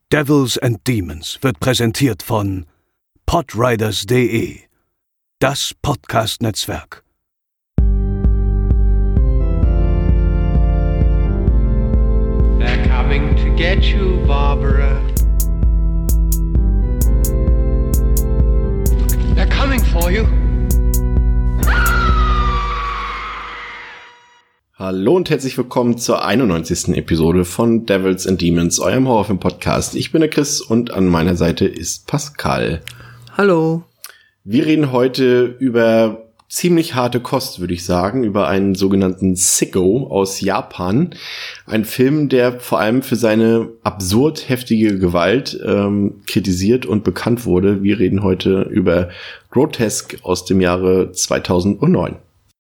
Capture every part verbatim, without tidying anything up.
Devils and Demons wird präsentiert von podriders punkt de, das Podcast-Netzwerk. They're coming to get you, Barbara. They're coming for you. Hallo und herzlich willkommen zur einundneunzigsten Episode von Devils and Demons, eurem Horrorfilm-Podcast. Ich bin der Chris und an meiner Seite ist Pascal. Hallo. Wir reden heute über ziemlich harte Kost, würde ich sagen, über einen sogenannten Sicko aus Japan. Ein Film, der vor allem für seine absurd heftige Gewalt ähm, kritisiert und bekannt wurde. Wir reden heute über Grotesque aus dem Jahre zweitausendneun.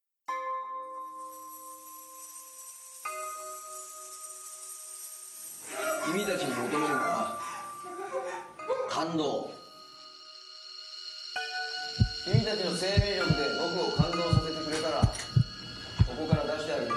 君たちに求めるのは感動。君たちの生命力で僕を感動させてくれたら、ここから出してあげる。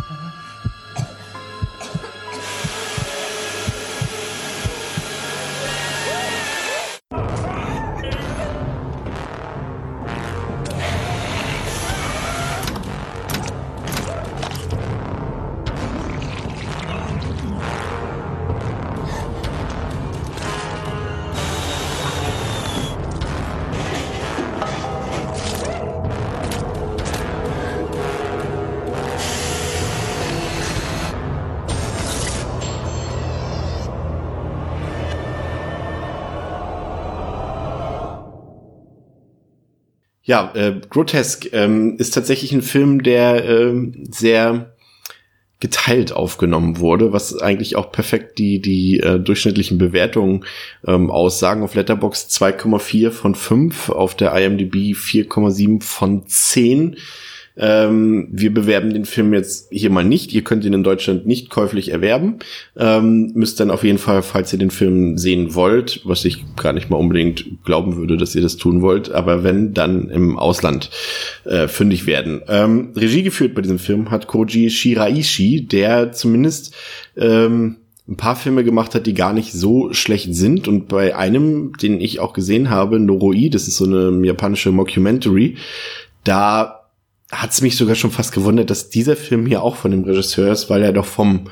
Ja, äh, Grotesque ähm, ist tatsächlich ein Film, der äh, sehr geteilt aufgenommen wurde, was eigentlich auch perfekt die die äh, durchschnittlichen Bewertungen ähm, aussagen. Auf Letterboxd zwei Komma vier von fünf, auf der I M D B vier Komma sieben von zehn. Ähm, wir bewerben den Film jetzt hier mal nicht. Ihr könnt ihn in Deutschland nicht käuflich erwerben. Ähm, müsst dann auf jeden Fall, falls ihr den Film sehen wollt, was ich gar nicht mal unbedingt glauben würde, dass ihr das tun wollt, aber wenn, dann im Ausland äh, fündig werden. Ähm, Regie geführt bei diesem Film hat Koji Shiraishi, der zumindest ähm, ein paar Filme gemacht hat, die gar nicht so schlecht sind. Und bei einem, den ich auch gesehen habe, Noroi, das ist so eine japanische Mockumentary, da hat es mich sogar schon fast gewundert, dass dieser Film hier auch von dem Regisseur ist, weil er doch vom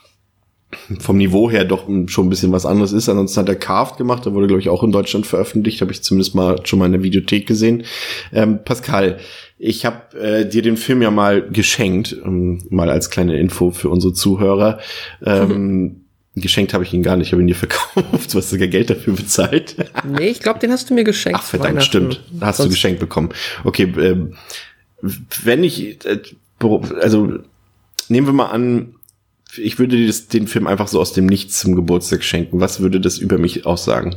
vom Niveau her doch schon ein bisschen was anderes ist. Ansonsten hat er Carved gemacht, der wurde, glaube ich, auch in Deutschland veröffentlicht, habe ich zumindest mal schon mal in der Videothek gesehen. Ähm, Pascal, ich habe äh, dir den Film ja mal geschenkt, ähm, mal als kleine Info für unsere Zuhörer. Ähm, geschenkt habe ich ihn gar nicht, ich habe ihn dir verkauft. Du hast sogar Geld dafür bezahlt. Nee, ich glaube, den hast du mir geschenkt. Ach, verdammt, stimmt. Hast Sonst du geschenkt bekommen. Okay, ähm, wenn ich, also nehmen wir mal an, ich würde dir das, den Film einfach so aus dem Nichts zum Geburtstag schenken. Was würde das über mich aussagen?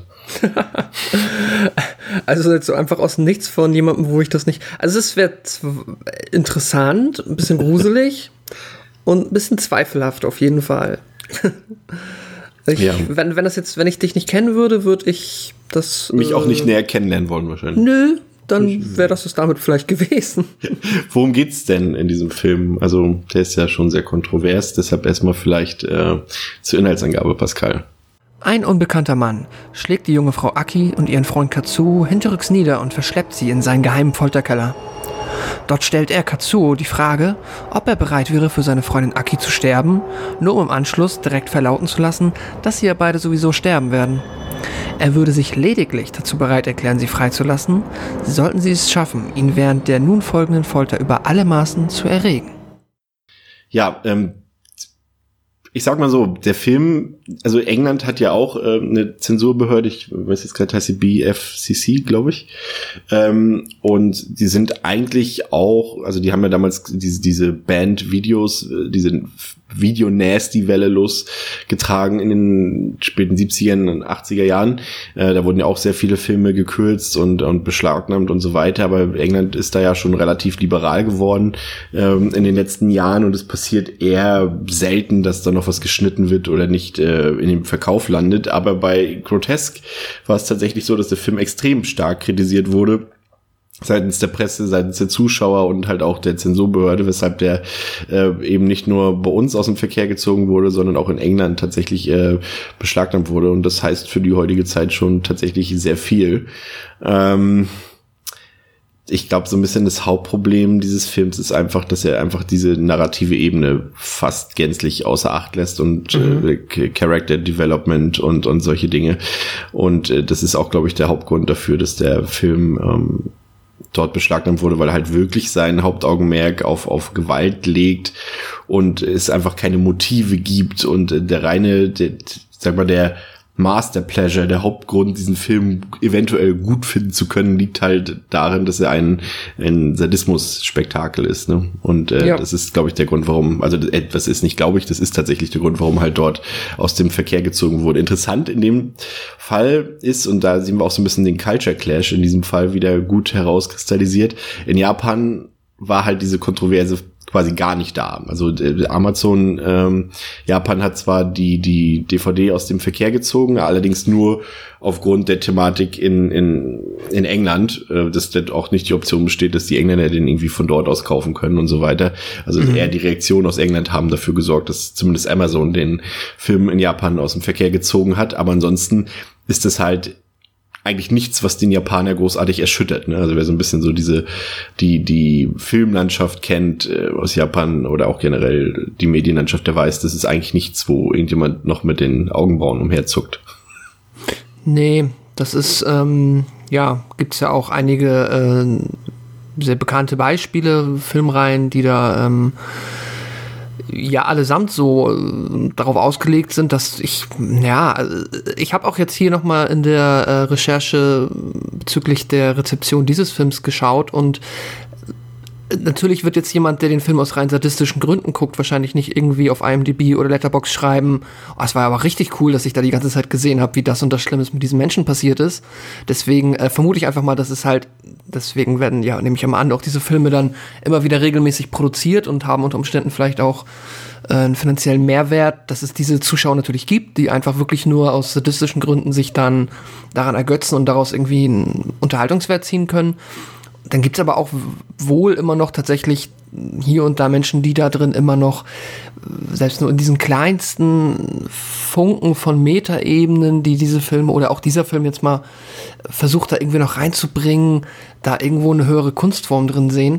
Also jetzt so einfach aus dem Nichts von jemandem, wo ich das nicht... Also es wäre interessant, ein bisschen gruselig und ein bisschen zweifelhaft auf jeden Fall. Ich, ja. wenn, wenn das jetzt, wenn ich dich nicht kennen würde, würde ich das... Mich äh, auch nicht näher kennenlernen wollen wahrscheinlich. Nö. Dann wäre das es damit vielleicht gewesen. Worum geht's denn in diesem Film? Also, der ist ja schon sehr kontrovers, deshalb erstmal vielleicht äh, zur Inhaltsangabe, Pascal. Ein unbekannter Mann schlägt die junge Frau Aki und ihren Freund Katsuo hinterrücks nieder und verschleppt sie in seinen geheimen Folterkeller. Dort stellt er Katsuo die Frage, ob er bereit wäre, für seine Freundin Aki zu sterben, nur um im Anschluss direkt verlauten zu lassen, dass sie ja beide sowieso sterben werden. Er würde sich lediglich dazu bereit erklären, sie freizulassen, sollten sie es schaffen, ihn während der nun folgenden Folter über alle Maßen zu erregen. Ja, ähm, ich sag mal so, der Film, also England hat ja auch äh, eine Zensurbehörde, ich weiß jetzt gerade, heißt sie B F C C, glaube ich, ähm, und die sind eigentlich auch, also die haben ja damals diese, diese Band-Videos, diese Video-Nasty-Welle losgetragen in den späten siebzigern und achtziger Jahren. Äh, da wurden ja auch sehr viele Filme gekürzt und, und beschlagnahmt und so weiter, aber England ist da ja schon relativ liberal geworden ähm, in den letzten Jahren und es passiert eher selten, dass da noch was geschnitten wird oder nicht äh, in dem Verkauf landet. Aber bei Grotesque war es tatsächlich so, dass der Film extrem stark kritisiert wurde, seitens der Presse, seitens der Zuschauer und halt auch der Zensurbehörde, weshalb der äh, eben nicht nur bei uns aus dem Verkehr gezogen wurde, sondern auch in England tatsächlich äh, beschlagnahmt wurde. Und das heißt für die heutige Zeit schon tatsächlich sehr viel. Ähm, ich glaube, so ein bisschen das Hauptproblem dieses Films ist einfach, dass er einfach diese narrative Ebene fast gänzlich außer Acht lässt und mhm. äh, Character Development und und solche Dinge. Und äh, das ist auch, glaube ich, der Hauptgrund dafür, dass der Film ähm, dort beschlagnahmt wurde, weil er halt wirklich sein Hauptaugenmerk auf auf Gewalt legt und es einfach keine Motive gibt und äh, der reine, der, sag mal, der Master Pleasure, der Hauptgrund, diesen Film eventuell gut finden zu können, liegt halt darin, dass er ein, ein Sadismus-Spektakel ist, ne? Und äh, ja. das ist, glaube ich, der Grund, warum, also etwas ist nicht, glaube ich, das ist tatsächlich der Grund, warum halt dort aus dem Verkehr gezogen wurde. Interessant in dem Fall ist, und da sehen wir auch so ein bisschen den Culture Clash in diesem Fall wieder gut herauskristallisiert, in Japan war halt diese Kontroverse quasi gar nicht da. Also äh, Amazon ähm, Japan hat zwar die die D V D aus dem Verkehr gezogen, allerdings nur aufgrund der Thematik in in in England, äh, dass dort auch nicht die Option besteht, dass die Engländer den irgendwie von dort aus kaufen können und so weiter. Also mhm. eher die Reaktionen aus England haben dafür gesorgt, dass zumindest Amazon den Film in Japan aus dem Verkehr gezogen hat. Aber ansonsten ist es halt eigentlich nichts, was den Japaner großartig erschüttert, ne? Also wer so ein bisschen so diese die die Filmlandschaft kennt äh, aus Japan oder auch generell die Medienlandschaft, der weiß, das ist eigentlich nichts, wo irgendjemand noch mit den Augenbrauen umherzuckt. Nee, das ist ähm, ja, gibt's ja auch einige äh, sehr bekannte Beispiele, Filmreihen, die da ähm, ja allesamt so äh, darauf ausgelegt sind, dass ich, ja, ich habe auch jetzt hier nochmal in der äh, Recherche bezüglich der Rezeption dieses Films geschaut und natürlich wird jetzt jemand, der den Film aus rein sadistischen Gründen guckt, wahrscheinlich nicht irgendwie auf I M D B oder Letterboxd schreiben, oh, es war aber richtig cool, dass ich da die ganze Zeit gesehen habe, wie das und das Schlimmes mit diesen Menschen passiert ist. Deswegen äh, vermute ich einfach mal, dass es halt, deswegen werden, ja, nehme ich mal an, auch diese Filme dann immer wieder regelmäßig produziert und haben unter Umständen vielleicht auch äh, einen finanziellen Mehrwert, dass es diese Zuschauer natürlich gibt, die einfach wirklich nur aus sadistischen Gründen sich dann daran ergötzen und daraus irgendwie einen Unterhaltungswert ziehen können. Dann gibt's aber auch wohl immer noch tatsächlich hier und da Menschen, die da drin immer noch, selbst nur in diesen kleinsten Funken von Metaebenen, die diese Filme oder auch dieser Film jetzt mal versucht, da irgendwie noch reinzubringen, da irgendwo eine höhere Kunstform drin sehen.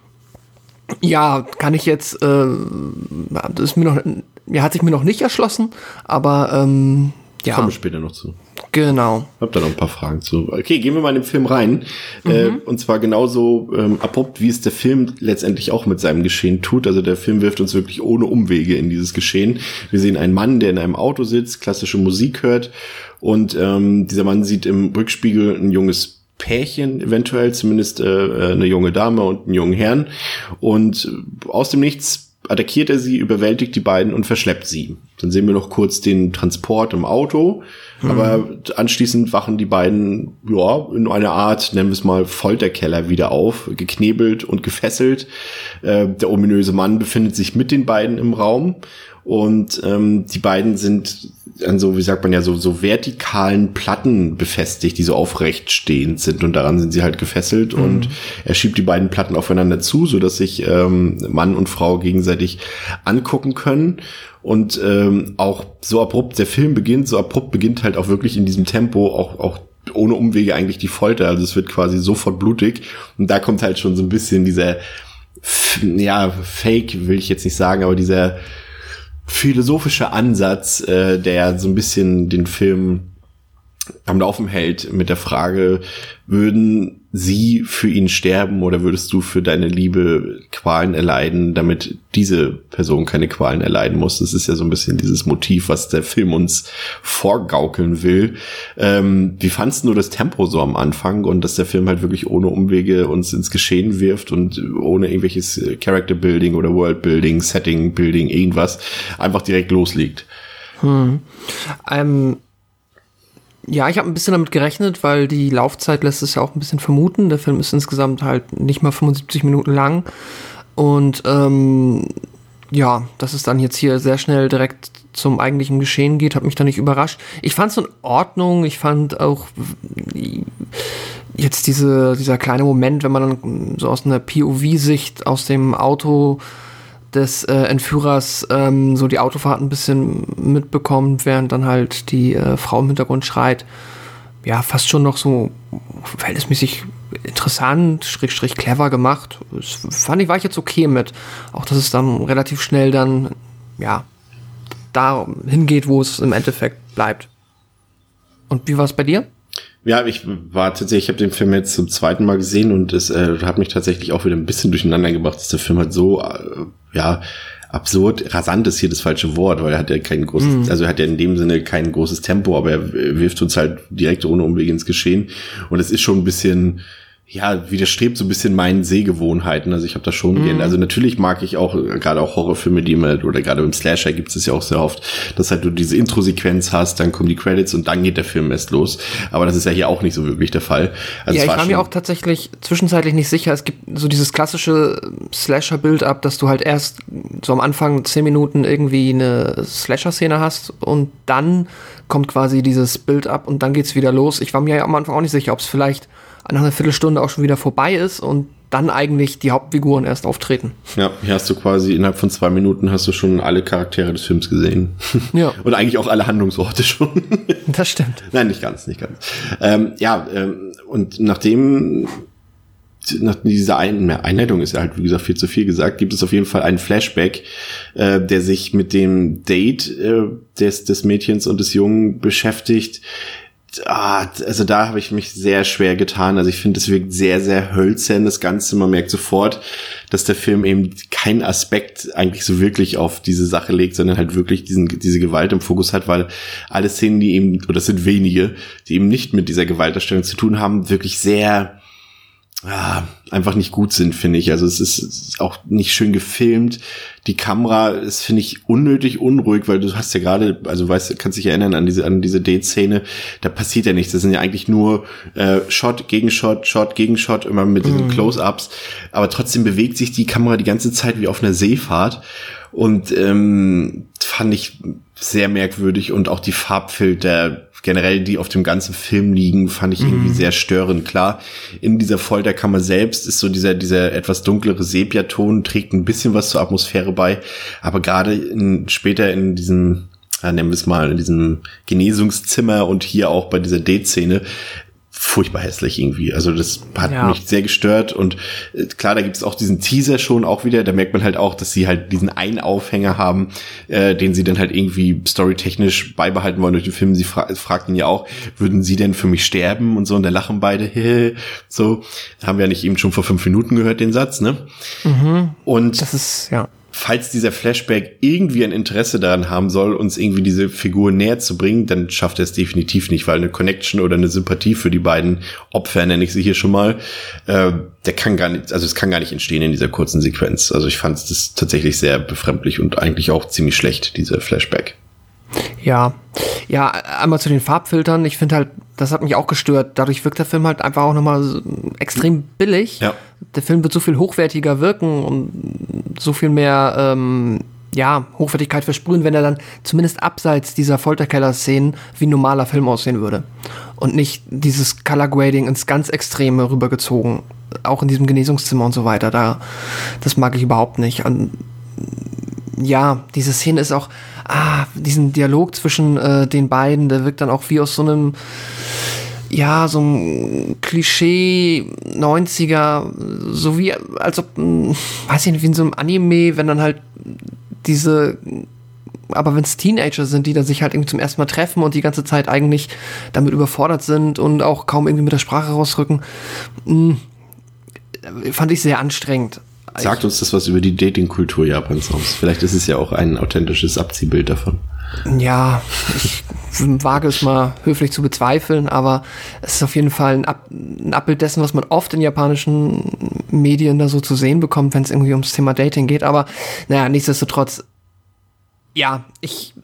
Ja, kann ich jetzt, äh, das ist mir noch, ja, hat sich mir noch nicht erschlossen, aber ähm, ja. Kommen wir später noch zu. Genau. Ich hab da noch ein paar Fragen zu. Okay, gehen wir mal in den Film rein. Mhm. Äh, und zwar genauso ähm, abrupt, wie es der Film letztendlich auch mit seinem Geschehen tut. Also der Film wirft uns wirklich ohne Umwege in dieses Geschehen. Wir sehen einen Mann, der in einem Auto sitzt, klassische Musik hört. Und ähm, dieser Mann sieht im Rückspiegel ein junges Pärchen, eventuell zumindest äh, eine junge Dame und einen jungen Herrn. Und aus dem Nichts attackiert er sie, überwältigt die beiden und verschleppt sie. Dann sehen wir noch kurz den Transport im Auto, mhm. aber anschließend wachen die beiden, ja, in einer Art, nennen wir es mal, Folterkeller wieder auf, geknebelt und gefesselt. Äh, der ominöse Mann befindet sich mit den beiden im Raum und ähm, die beiden sind an so, wie sagt man ja, so, so vertikalen Platten befestigt, die so aufrecht stehend sind und daran sind sie halt gefesselt mhm. und er schiebt die beiden Platten aufeinander zu, so dass sich ähm, Mann und Frau gegenseitig angucken können und ähm, auch so abrupt der Film beginnt, so abrupt beginnt halt auch wirklich in diesem Tempo auch, auch ohne Umwege eigentlich die Folter, also es wird quasi sofort blutig und da kommt halt schon so ein bisschen dieser, ja, Fake will ich jetzt nicht sagen, aber dieser philosophischer Ansatz, äh, der so ein bisschen den Film am Laufen hält mit der Frage, würden sie für ihn sterben oder würdest du für deine Liebe Qualen erleiden, damit diese Person keine Qualen erleiden muss? Das ist ja so ein bisschen dieses Motiv, was der Film uns vorgaukeln will. Ähm, wie fandst du das Tempo so am Anfang und dass der Film halt wirklich ohne Umwege uns ins Geschehen wirft und ohne irgendwelches Character Building oder World Building, Setting Building, irgendwas, einfach direkt loslegt? Hm. Ähm Ja, ich habe ein bisschen damit gerechnet, weil die Laufzeit lässt es ja auch ein bisschen vermuten. Der Film ist insgesamt halt nicht mal fünfundsiebzig Minuten lang. Und ähm, ja, dass es dann jetzt hier sehr schnell direkt zum eigentlichen Geschehen geht, hat mich da nicht überrascht. Ich fand es in Ordnung. Ich fand auch, jetzt diese, dieser kleine Moment, wenn man dann so aus einer P O V-Sicht aus dem Auto des äh, Entführers ähm, so die Autofahrt ein bisschen mitbekommt, während dann halt die äh, Frau im Hintergrund schreit. Ja, fast schon noch so verhältnismäßig interessant, schrägstrich clever gemacht. Das fand ich, war ich jetzt okay mit. Auch, dass es dann relativ schnell dann, ja, da hingeht, wo es im Endeffekt bleibt. Und wie war es bei dir? Ja, ich war tatsächlich, ich habe den Film jetzt zum zweiten Mal gesehen und es äh, hat mich tatsächlich auch wieder ein bisschen durcheinander gebracht, dass der Film halt so, äh, ja, absurd, rasant ist hier das falsche Wort, weil er hat ja kein großes, mm. also er hat ja in dem Sinne kein großes Tempo, aber er wirft uns halt direkt ohne Umwege ins Geschehen und es ist schon ein bisschen, ja, widerstrebt so ein bisschen meinen Sehgewohnheiten. Also ich habe das schon mm. gern. Also natürlich mag ich auch, gerade auch Horrorfilme, die immer, oder gerade beim Slasher gibt es ja auch sehr oft, dass halt du diese Intro-Sequenz hast, dann kommen die Credits und dann geht der Film erst los. Aber das ist ja hier auch nicht so wirklich der Fall. Also ja, es war ich war mir auch tatsächlich zwischenzeitlich nicht sicher. Es gibt so dieses klassische Slasher-Build-up, dass du halt erst so am Anfang zehn Minuten irgendwie eine Slasher-Szene hast und dann kommt quasi dieses Build-up und dann geht's wieder los. Ich war mir ja am Anfang auch nicht sicher, ob es vielleicht nach einer Viertelstunde auch schon wieder vorbei ist und dann eigentlich die Hauptfiguren erst auftreten. Ja, hier hast du quasi innerhalb von zwei Minuten hast du schon alle Charaktere des Films gesehen. Ja. Und eigentlich auch alle Handlungsorte schon. Das stimmt. Nein, nicht ganz, nicht ganz. Ähm, ja, ähm, und nachdem nach dieser Ein- Einleitung ist ja halt, wie gesagt, viel zu viel gesagt, gibt es auf jeden Fall einen Flashback, äh, der sich mit dem Date äh, des, des Mädchens und des Jungen beschäftigt. Ah, also da habe ich mich sehr schwer getan. Also ich finde, es wirkt sehr, sehr hölzern, das Ganze. Man merkt sofort, dass der Film eben keinen Aspekt eigentlich so wirklich auf diese Sache legt, sondern halt wirklich diesen, diese Gewalt im Fokus hat, weil alle Szenen, die eben, oder das sind wenige, die eben nicht mit dieser Gewaltdarstellung zu tun haben, wirklich sehr ah, einfach nicht gut sind, finde ich. Also es ist, es ist auch nicht schön gefilmt. Die Kamera ist, finde ich, unnötig unruhig, weil du hast ja gerade, also weißt, kannst dich erinnern an diese an diese Date-Szene, da passiert ja nichts. Das sind ja eigentlich nur äh, Shot gegen Shot, Shot gegen Shot, immer mit diesen mm. Close-Ups. Aber trotzdem bewegt sich die Kamera die ganze Zeit wie auf einer Seefahrt. Und ähm, fand ich sehr merkwürdig. Und auch die Farbfilter, generell, die auf dem ganzen Film liegen, fand ich irgendwie mhm. sehr störend. Klar, in dieser Folterkammer selbst ist so dieser dieser etwas dunklere Sepiaton, trägt ein bisschen was zur Atmosphäre bei, aber gerade in, später in diesem, ja, nennen wir es mal, in diesem Genesungszimmer und hier auch bei dieser Date-Szene, furchtbar hässlich irgendwie. Also das hat ja. mich sehr gestört und äh, klar, da gibt es auch diesen Teaser schon auch wieder, da merkt man halt auch, dass sie halt diesen einen Aufhänger haben, äh, den sie dann halt irgendwie storytechnisch beibehalten wollen durch den Film. Sie fra- fragt ihn ja auch, würden sie denn für mich sterben und so, und da lachen beide, so, haben wir ja nicht eben schon vor fünf Minuten gehört, den Satz, ne? Mhm. Und das ist, ja. falls dieser Flashback irgendwie ein Interesse daran haben soll, uns irgendwie diese Figur näher zu bringen, dann schafft er es definitiv nicht, weil eine Connection oder eine Sympathie für die beiden Opfer, nenne ich sie hier schon mal, äh, der kann gar nicht, also es kann gar nicht entstehen in dieser kurzen Sequenz. Also ich fand es tatsächlich sehr befremdlich und eigentlich auch ziemlich schlecht, dieser Flashback. Ja, ja, einmal zu den Farbfiltern. Ich finde halt, das hat mich auch gestört. Dadurch wirkt der Film halt einfach auch nochmal so extrem billig. Ja. Der Film wird so viel hochwertiger wirken und so viel mehr, ähm, ja, Hochwertigkeit versprühen, wenn er dann zumindest abseits dieser Folterkeller-Szenen wie ein normaler Film aussehen würde. Und nicht dieses Color-Grading ins ganz Extreme rübergezogen. Auch in diesem Genesungszimmer und so weiter. Da, das mag ich überhaupt nicht. Und ja, diese Szene ist auch, ah, diesen Dialog zwischen äh, den beiden, der wirkt dann auch wie aus so einem, ja, so ein Klischee neunziger, so wie, als ob, weiß ich nicht, wie in so einem Anime, wenn dann halt diese, aber wenn es Teenager sind, die dann sich halt irgendwie zum ersten Mal treffen und die ganze Zeit eigentlich damit überfordert sind und auch kaum irgendwie mit der Sprache rausrücken, mh, fand ich sehr anstrengend. Sagt uns das was über die Dating-Kultur Japans aus? Vielleicht ist es ja auch ein authentisches Abziehbild davon. Ja, ich wage es mal höflich zu bezweifeln, aber es ist auf jeden Fall ein, Ab- ein Abbild dessen, was man oft in japanischen Medien da so zu sehen bekommt, wenn es irgendwie ums Thema Dating geht. Aber naja, nichtsdestotrotz, ja, ich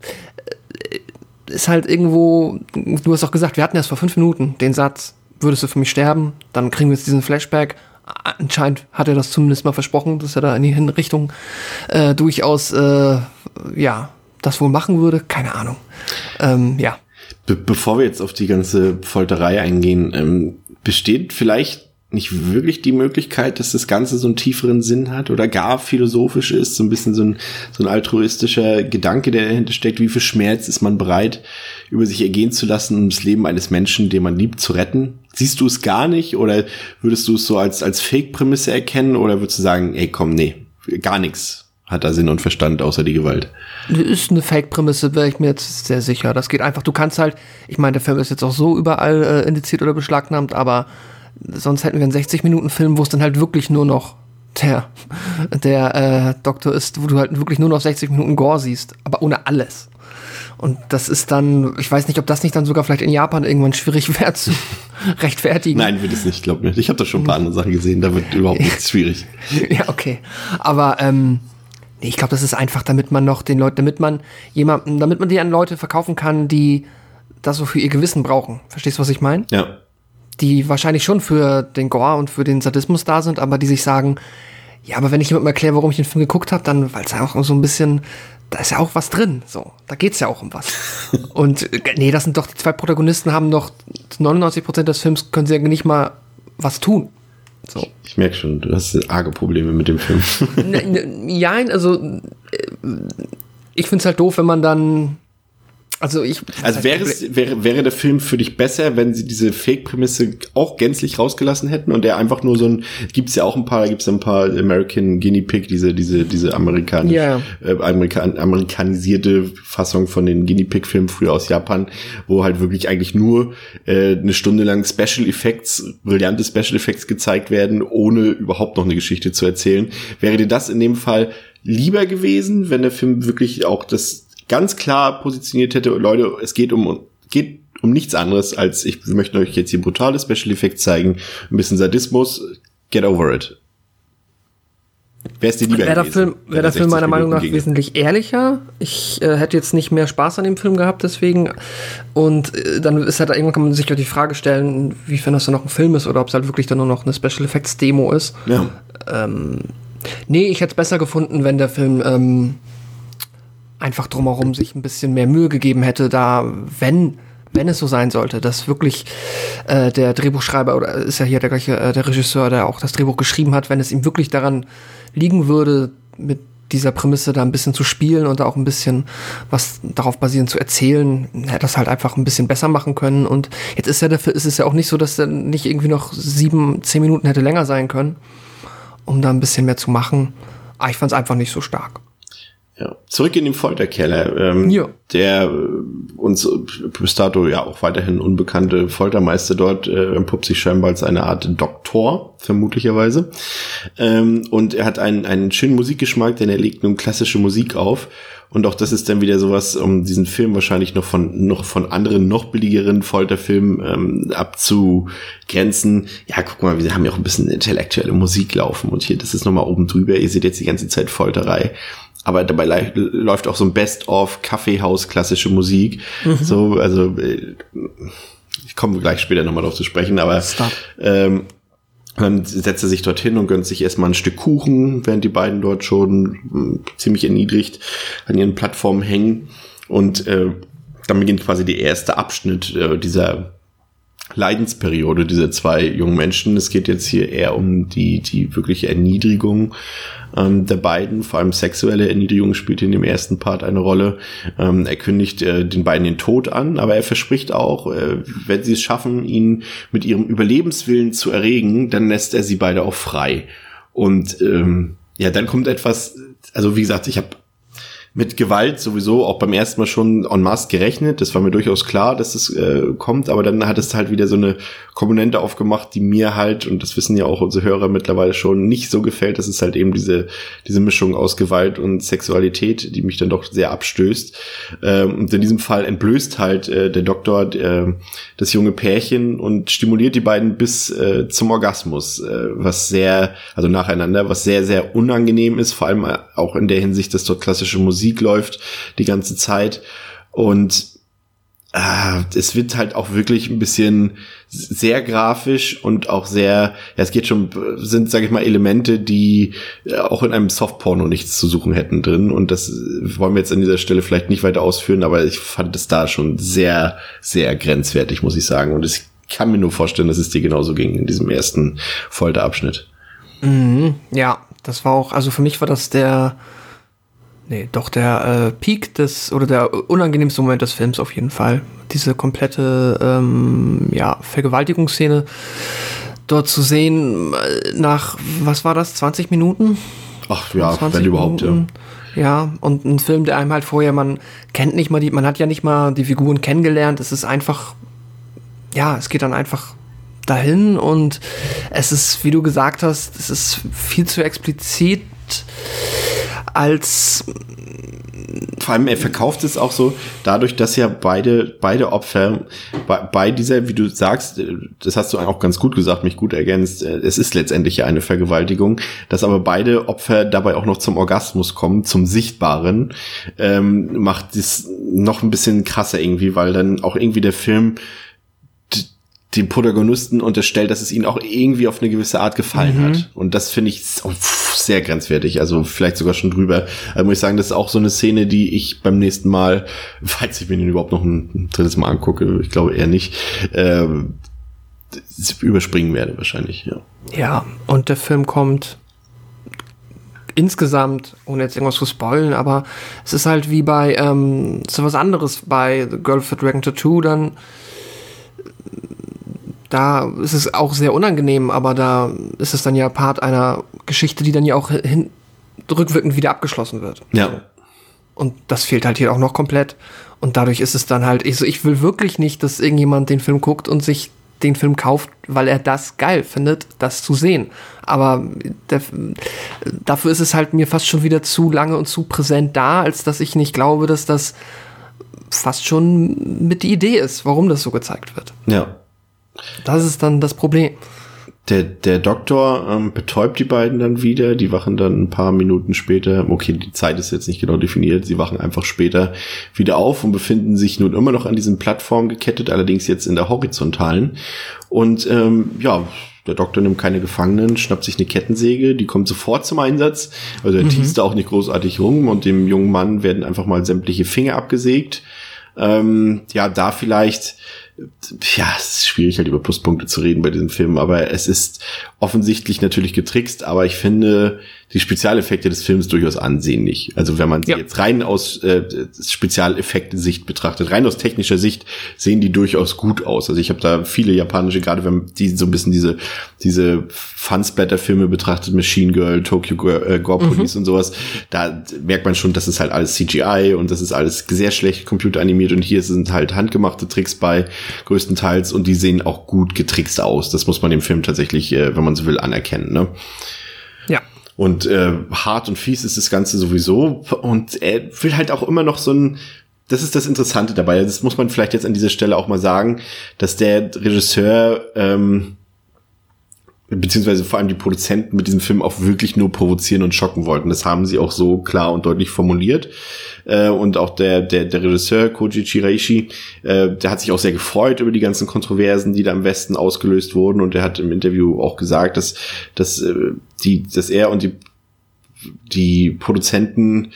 äh, ist halt irgendwo, du hast auch gesagt, wir hatten erst vor fünf Minuten den Satz, würdest du für mich sterben? Dann kriegen wir jetzt diesen Flashback. Anscheinend hat er das zumindest mal versprochen, dass er da in die Richtung äh, durchaus, äh, ja, das wohl machen würde. Keine Ahnung. Ähm, ja. Be- bevor wir jetzt auf die ganze Folterei eingehen, ähm, besteht vielleicht nicht wirklich die Möglichkeit, dass das Ganze so einen tieferen Sinn hat oder gar philosophisch ist, so ein bisschen so ein, so ein altruistischer Gedanke, der dahinter steckt. Wie viel Schmerz ist man bereit, über sich ergehen zu lassen, um das Leben eines Menschen, den man liebt, zu retten? Siehst du es gar nicht oder würdest du es so als, als Fake-Prämisse erkennen oder würdest du sagen, ey, komm, nee, gar nichts hat da Sinn und Verstand außer die Gewalt? Das ist eine Fake-Prämisse, wäre ich mir jetzt sehr sicher. Das geht einfach, du kannst halt, ich meine, der Film ist jetzt auch so überall äh, indiziert oder beschlagnahmt, aber sonst hätten wir einen sechzig-Minuten-Film, wo es dann halt wirklich nur noch der, der äh, Doktor ist, wo du halt wirklich nur noch sechzig Minuten Gore siehst, aber ohne alles. Und das ist dann, ich weiß nicht, ob das nicht dann sogar vielleicht in Japan irgendwann schwierig wäre zu rechtfertigen. Nein, wird es nicht, glaub mir. Ich habe da schon ein paar andere Sachen gesehen, da wird überhaupt nichts schwierig. Ja, okay. Aber ähm, nee, ich glaube, das ist einfach, damit man noch den Leuten, damit man jemanden, damit man die an Leute verkaufen kann, die das so für ihr Gewissen brauchen. Verstehst du, was ich meine? Ja. Die wahrscheinlich schon für den Gore und für den Sadismus da sind, aber die sich sagen, ja, aber wenn ich jemandem erkläre, warum ich den Film geguckt habe, dann, weil es ja auch so ein bisschen, da ist ja auch was drin, so, da geht's ja auch um was. Und nee, das sind doch, die zwei Protagonisten haben doch neunundneunzig Prozent des Films können sie ja nicht mal was tun. So. Ich merke schon, du hast arge Probleme mit dem Film. Ja, also ich find's halt doof, wenn man dann Also ich. Also wäre es, wäre, wäre der Film für dich besser, wenn sie diese Fake-Prämisse auch gänzlich rausgelassen hätten und der einfach nur so ein, gibt's ja auch ein paar, da gibt's ja ein paar American Guinea Pig, diese, diese, diese amerikanisch, yeah. äh, Amerikan, amerikanisierte Fassung von den Guinea Pig Filmen früher aus Japan, wo halt wirklich eigentlich nur äh, eine Stunde lang Special Effects, brillante Special Effects gezeigt werden, ohne überhaupt noch eine Geschichte zu erzählen. Wäre dir das in dem Fall lieber gewesen, wenn der Film wirklich auch das ganz klar positioniert hätte, Leute, es geht um geht um nichts anderes als, ich möchte euch jetzt hier brutale Special Effects zeigen, ein bisschen Sadismus, get over it. Wäre es dir lieber Wäre der gewesen, Film, wär der Film meiner Meinung nach ginge. wesentlich ehrlicher. Ich äh, hätte jetzt nicht mehr Spaß an dem Film gehabt deswegen. Und äh, dann ist halt irgendwann, kann man sich auch die Frage stellen, wiefern das dann noch ein Film ist oder ob es halt wirklich dann nur noch eine Special Effects Demo ist. Ja. Ähm, nee, ich hätte es besser gefunden, wenn der Film ähm, einfach drumherum sich ein bisschen mehr Mühe gegeben hätte, da, wenn, wenn es so sein sollte, dass wirklich äh, der Drehbuchschreiber, oder ist ja hier der gleiche, äh, der Regisseur, der auch das Drehbuch geschrieben hat, wenn es ihm wirklich daran liegen würde, mit dieser Prämisse da ein bisschen zu spielen und da auch ein bisschen was darauf basierend zu erzählen, hätte das halt einfach ein bisschen besser machen können. Und jetzt ist ja dafür, ist es ja auch nicht so, dass der nicht irgendwie noch sieben, zehn Minuten hätte länger sein können, um da ein bisschen mehr zu machen. Aber ich fand es einfach nicht so stark. Ja. Zurück in den Folterkeller, ähm, ja. der äh, uns bis dato ja auch weiterhin unbekannte Foltermeister dort äh, entpuppt sich scheinbar als eine Art Doktor, vermutlicherweise. Ähm, und er hat einen, einen schönen Musikgeschmack, denn er legt nun klassische Musik auf. Und auch das ist dann wieder sowas, um diesen Film wahrscheinlich noch von noch von anderen, noch billigeren Folterfilmen ähm, abzugrenzen. Ja, guck mal, wir haben ja auch ein bisschen intellektuelle Musik laufen. Und hier, das ist nochmal oben drüber. Ihr seht jetzt die ganze Zeit Folterei. Aber dabei le- läuft auch so ein Best-of Kaffeehaus klassische Musik. Mhm. So, also äh, ich komme gleich später nochmal drauf zu sprechen, aber ähm, dann setzt er sich dorthin und gönnt sich erstmal ein Stück Kuchen, während die beiden dort schon mh, ziemlich erniedrigt an ihren Plattformen hängen. Und äh, dann beginnt quasi der erste Abschnitt äh, dieser Leidensperiode dieser zwei jungen Menschen. Es geht jetzt hier eher um die die wirkliche Erniedrigung ähm, der beiden, vor allem sexuelle Erniedrigung spielt in dem ersten Part eine Rolle. Ähm, er kündigt äh, den beiden den Tod an, aber er verspricht auch, äh, wenn sie es schaffen, ihn mit ihrem Überlebenswillen zu erregen, dann lässt er sie beide auch frei. Und ähm, ja, dann kommt etwas, also wie gesagt, ich habe mit Gewalt sowieso auch beim ersten Mal schon en masse gerechnet. Das war mir durchaus klar, dass es äh, kommt, aber dann hat es halt wieder so eine Komponente aufgemacht, die mir halt, und das wissen ja auch unsere Hörer mittlerweile schon, nicht so gefällt. Das ist halt eben diese diese Mischung aus Gewalt und Sexualität, die mich dann doch sehr abstößt. Ähm, und in diesem Fall entblößt halt äh, der Doktor äh, das junge Pärchen und stimuliert die beiden bis äh, zum Orgasmus, äh, was sehr, also nacheinander, was sehr, sehr unangenehm ist, vor allem auch in der Hinsicht, dass dort klassische Musik Musik läuft die ganze Zeit und äh, es wird halt auch wirklich ein bisschen sehr grafisch und auch sehr, ja, es geht schon, sind, sage ich mal, Elemente, die auch in einem Softporno nichts zu suchen hätten drin. Und das wollen wir jetzt an dieser Stelle vielleicht nicht weiter ausführen, aber ich fand es da schon sehr, sehr grenzwertig, muss ich sagen. Und ich kann mir nur vorstellen, dass es dir genauso ging in diesem ersten Folterabschnitt. Mhm, ja, das war auch, also für mich war das der, nee, doch der äh, Peak des, oder der unangenehmste Moment des Films auf jeden Fall. Diese komplette, ähm, ja, Vergewaltigungsszene dort zu sehen nach, was war das, zwanzig Minuten? Ach ja, wenn überhaupt, ja. Ja, und ein Film, der einem halt vorher, man kennt nicht mal die, man hat ja nicht mal die Figuren kennengelernt, es ist einfach, ja, es geht dann einfach dahin und es ist, wie du gesagt hast, es ist viel zu explizit, als vor allem er verkauft es auch so, dadurch, dass ja beide beide Opfer bei, bei dieser, wie du sagst, das hast du auch ganz gut gesagt, mich gut ergänzt, es ist letztendlich ja eine Vergewaltigung, dass aber beide Opfer dabei auch noch zum Orgasmus kommen, zum Sichtbaren, ähm, macht das noch ein bisschen krasser irgendwie, weil dann auch irgendwie der Film dem Protagonisten unterstellt, dass es ihnen auch irgendwie auf eine gewisse Art gefallen mhm. hat. Und das finde ich sehr grenzwertig, also vielleicht sogar schon drüber. Also muss ich sagen, das ist auch so eine Szene, die ich beim nächsten Mal, falls ich mir den überhaupt noch ein, ein drittes Mal angucke, ich glaube eher nicht, äh, überspringen werde wahrscheinlich, ja. Ja, und der Film kommt insgesamt, ohne jetzt irgendwas zu spoilen, aber es ist halt wie bei, ähm, so was anderes bei The Girl with the Dragon Tattoo, dann da ist es auch sehr unangenehm, aber da ist es dann ja Part einer Geschichte, die dann ja auch hin, rückwirkend wieder abgeschlossen wird. Ja. Und das fehlt halt hier auch noch komplett. Und dadurch ist es dann halt, ich, so, ich will wirklich nicht, dass irgendjemand den Film guckt und sich den Film kauft, weil er das geil findet, das zu sehen. Aber der, dafür ist es halt mir fast schon wieder zu lange und zu präsent da, als dass ich nicht glaube, dass das fast schon mit die Idee ist, warum das so gezeigt wird. Ja. Das ist dann das Problem. Der, der Doktor ähm, betäubt die beiden dann wieder. Die wachen dann ein paar Minuten später, okay, die Zeit ist jetzt nicht genau definiert, sie wachen einfach später wieder auf und befinden sich nun immer noch an diesen Plattformen gekettet, allerdings jetzt in der horizontalen. Und ähm, ja, der Doktor nimmt keine Gefangenen, schnappt sich eine Kettensäge, die kommt sofort zum Einsatz. Also er mhm. teast da auch nicht großartig rum und dem jungen Mann werden einfach mal sämtliche Finger abgesägt. Ähm, ja, da vielleicht, ja, es ist schwierig halt über Pluspunkte zu reden bei diesem Film, aber es ist offensichtlich natürlich getrickst, aber ich finde die Spezialeffekte des Films durchaus ansehnlich. Also wenn man sie ja. jetzt rein aus äh, Spezialeffekte-Sicht betrachtet, rein aus technischer Sicht sehen die durchaus gut aus. Also ich habe da viele japanische, gerade wenn man die so ein bisschen diese diese Fun-Splatter-Filme betrachtet, Machine Girl, Tokyo äh, Gore Police mhm. und sowas, da merkt man schon, das ist halt alles C G I und das ist alles sehr schlecht computeranimiert und hier sind halt handgemachte Tricks bei, größtenteils, und die sehen auch gut getrickst aus. Das muss man dem Film tatsächlich, äh, wenn man so will, anerkennen, ne? Ja. Und äh, hart und fies ist das Ganze sowieso. Und er will halt auch immer noch so ein, das ist das Interessante dabei, das muss man vielleicht jetzt an dieser Stelle auch mal sagen, dass der Regisseur, ähm, beziehungsweise vor allem die Produzenten mit diesem Film auch wirklich nur provozieren und schocken wollten. Das haben sie auch so klar und deutlich formuliert. Äh, und auch der, der, der Regisseur Koji Chiraishi, äh, der hat sich auch sehr gefreut über die ganzen Kontroversen, die da im Westen ausgelöst wurden. Und er hat im Interview auch gesagt, dass, dass, äh, die, dass er und die, die Produzenten,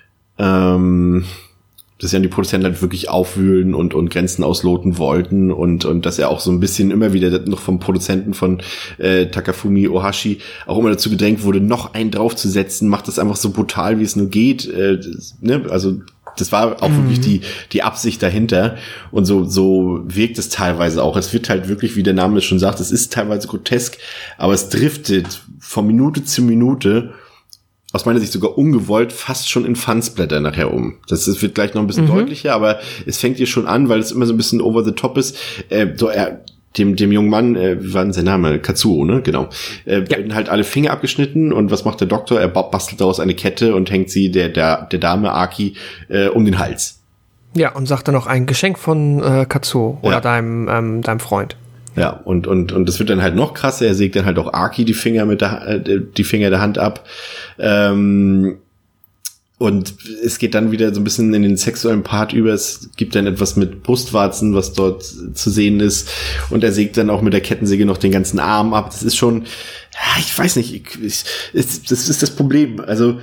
ähm, dass ja die Produzenten halt wirklich aufwühlen und und Grenzen ausloten wollten und und dass er auch so ein bisschen immer wieder noch vom Produzenten von äh, Takafumi Ohashi auch immer dazu gedrängt wurde, noch einen draufzusetzen, macht das einfach so brutal, wie es nur geht, äh, das, ne? Also das war auch mhm. wirklich die die Absicht dahinter und so so wirkt es teilweise auch. Es wird halt wirklich, wie der Name es schon sagt, es ist teilweise grotesk, aber es driftet von Minute zu Minute aus meiner Sicht sogar ungewollt fast schon in Fun-Splatter nachher um. Das, das wird gleich noch ein bisschen mhm. deutlicher, aber es fängt hier schon an, weil es immer so ein bisschen over the top ist. Äh, so, er, dem, dem jungen Mann, äh, wie war denn sein Name? Katsuo, ne? Genau. Äh, ja. Werden halt alle Finger abgeschnitten und was macht der Doktor? Er bastelt daraus eine Kette und hängt sie der, der, der Dame Aki äh, um den Hals. Ja, und sagt dann noch ein Geschenk von äh, Katsuo oder ja. deinem, ähm, deinem Freund. Ja, und, und, und das wird dann halt noch krasser. Er sägt dann halt auch Aki die Finger mit der, äh, die Finger der Hand ab. Ähm, Und es geht dann wieder so ein bisschen in den sexuellen Part über. Es gibt dann etwas mit Brustwarzen, was dort zu sehen ist. Und er sägt dann auch mit der Kettensäge noch den ganzen Arm ab. Das ist schon, ja, ich weiß nicht, ich, ich, das ist das Problem. Also,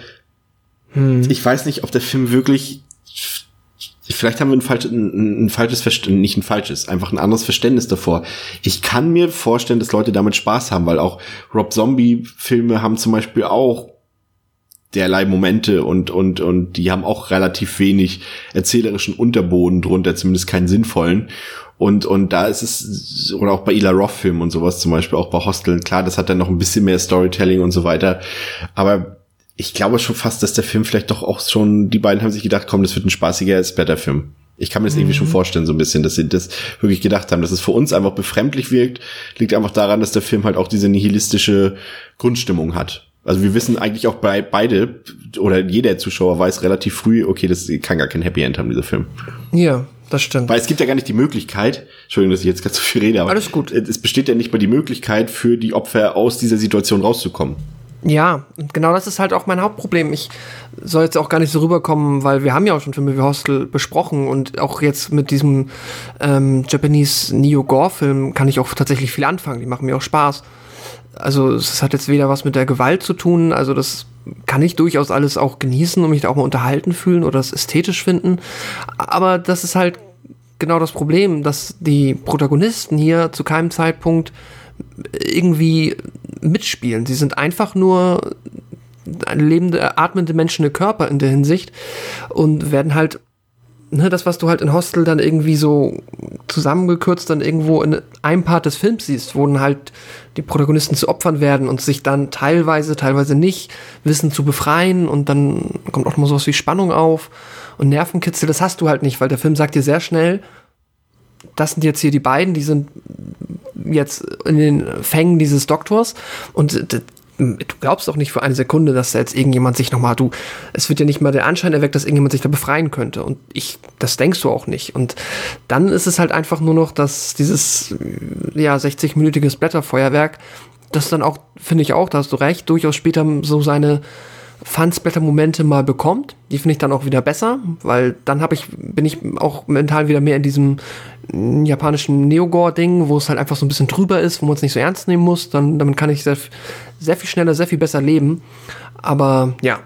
hm. ich weiß nicht, ob der Film wirklich, vielleicht haben wir ein, falsch, ein, ein falsches Verständnis, nicht ein falsches, einfach ein anderes Verständnis davor. Ich kann mir vorstellen, dass Leute damit Spaß haben, weil auch Rob Zombie-Filme haben zum Beispiel auch derlei Momente und und und die haben auch relativ wenig erzählerischen Unterboden drunter, zumindest keinen sinnvollen. Und und da ist es, oder auch bei Eli Roth-Filmen und sowas, zum Beispiel auch bei Hostel, klar, das hat dann noch ein bisschen mehr Storytelling und so weiter. Aber ich glaube schon fast, dass der Film vielleicht doch auch schon, die beiden haben sich gedacht, komm, das wird ein spaßiger Splatter-Film. Ich kann mir das mhm. irgendwie schon vorstellen, so ein bisschen, dass sie das wirklich gedacht haben, dass es für uns einfach befremdlich wirkt, liegt einfach daran, dass der Film halt auch diese nihilistische Grundstimmung hat. Also wir wissen eigentlich auch bei beide, oder jeder Zuschauer weiß relativ früh, okay, das kann gar kein Happy End haben, dieser Film. Ja, das stimmt. Weil es gibt ja gar nicht die Möglichkeit, Entschuldigung, dass ich jetzt gerade so viel rede, aber alles gut. Es besteht ja nicht mal die Möglichkeit für die Opfer aus dieser Situation rauszukommen. Ja, und genau das ist halt auch mein Hauptproblem. Ich soll jetzt auch gar nicht so rüberkommen, weil wir haben ja auch schon Filme wie Hostel besprochen und auch jetzt mit diesem ähm, Japanese Neo-Gore-Film kann ich auch tatsächlich viel anfangen. Die machen mir auch Spaß. Also es hat jetzt weder was mit der Gewalt zu tun, also das kann ich durchaus alles auch genießen und mich da auch mal unterhalten fühlen oder es ästhetisch finden. Aber das ist halt genau das Problem, dass die Protagonisten hier zu keinem Zeitpunkt irgendwie mitspielen. Sie sind einfach nur lebende, atmende menschliche Körper in der Hinsicht und werden halt, ne, das, was du halt in Hostel dann irgendwie so zusammengekürzt dann irgendwo in einem Part des Films siehst, wo dann halt die Protagonisten zu Opfern werden und sich dann teilweise, teilweise nicht wissen zu befreien und dann kommt auch mal sowas wie Spannung auf und Nervenkitzel, das hast du halt nicht, weil der Film sagt dir sehr schnell, das sind jetzt hier die beiden, die sind jetzt in den Fängen dieses Doktors und d- du glaubst auch nicht für eine Sekunde, dass da jetzt irgendjemand sich nochmal, du, es wird ja nicht mal der Anschein erweckt, dass irgendjemand sich da befreien könnte. Und ich, das denkst du auch nicht. Und dann ist es halt einfach nur noch, dass dieses, ja, sechzig-minütige Splatter-Feuerwerk, das dann auch, finde ich auch, da hast du recht, durchaus später so seine Fun-Splatter-Momente mal bekommt. Die finde ich dann auch wieder besser, weil dann hab ich, bin ich auch mental wieder mehr in diesem mm, japanischen Neo-Gore-Ding, wo es halt einfach so ein bisschen drüber ist, wo man es nicht so ernst nehmen muss. Dann, damit kann ich sehr, sehr viel schneller, sehr viel besser leben. Aber ja,